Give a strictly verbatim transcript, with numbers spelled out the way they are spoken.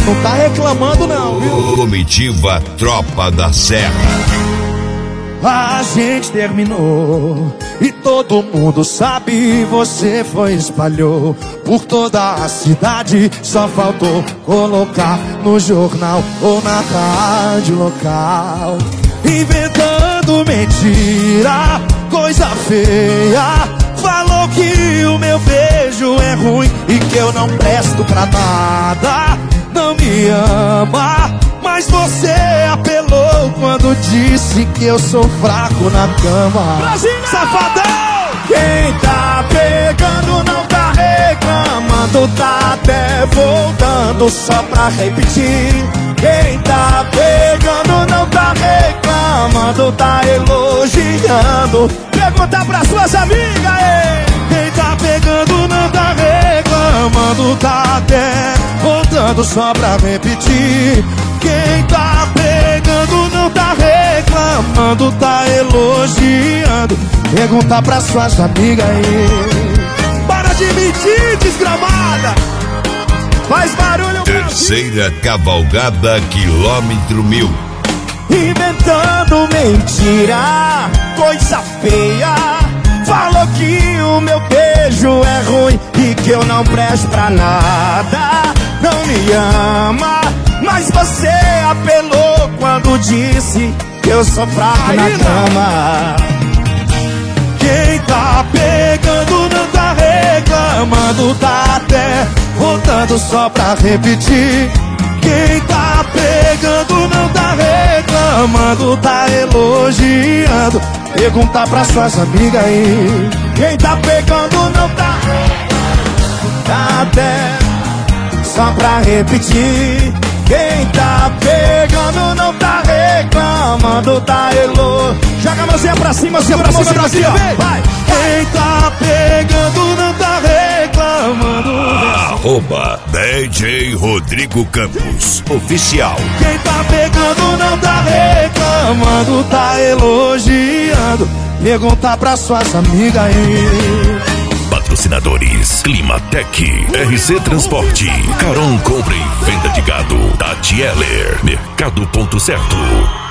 Não tá reclamando não, viu? Comitiva Tropa da Serra. A gente terminou e todo mundo sabe, você foi e espalhou por toda a cidade. Só faltou colocar no jornal ou na rádio local, inventando mentira, coisa feia. Falou que o meu beijo é ruim e que eu não presto pra nada. Não me ama, mas você apelou quando disse que eu sou fraco na cama. Brasília! Safadão! Quem tá pegando não tá reclamando, tá até voltando só pra repetir. Quem tá pegando não tá reclamando, tá elogiando. Pergunta pra suas amigas, ei! Quem tá pegando não tá reclamando, tá até voltando só pra repetir. Quem tá pegando não tá reclamando, tá elogiando. Pergunta pra suas amigas aí. Para de mentir, desgramada! Faz barulho, Terceira cavalgada, quilômetro mil. inventando mentira, coisa feia. Falou que o meu beijo é ruim e que eu não presto pra nada. Não me ama, mas você apelou quando disse que eu sou fraco na cama. Quem tá pegando não tá reclamando, tá até voltando só pra repetir. Quem tá pegando não tá reclamando, tá elogiando. Pergunta pra suas amigas aí. Quem tá pegando não tá reclamando, tá até só pra repetir. Quem tá pegando não tá reclamando, tá elogiando. Joga a mãozinha pra cima, mãozinha pra cima, pra cima, vai! Quem tá pegando não tá reclamando. Arroba D J Rodrigo Campos Oficial. Quem tá pegando não tá reclamando, tá elogiando. Pergunta pra suas amigas aí. Patrocinadores: Climatec, R C Transporte, Caron Compra e Venda de Gado, Tati Heller, Mercado Ponto Certo.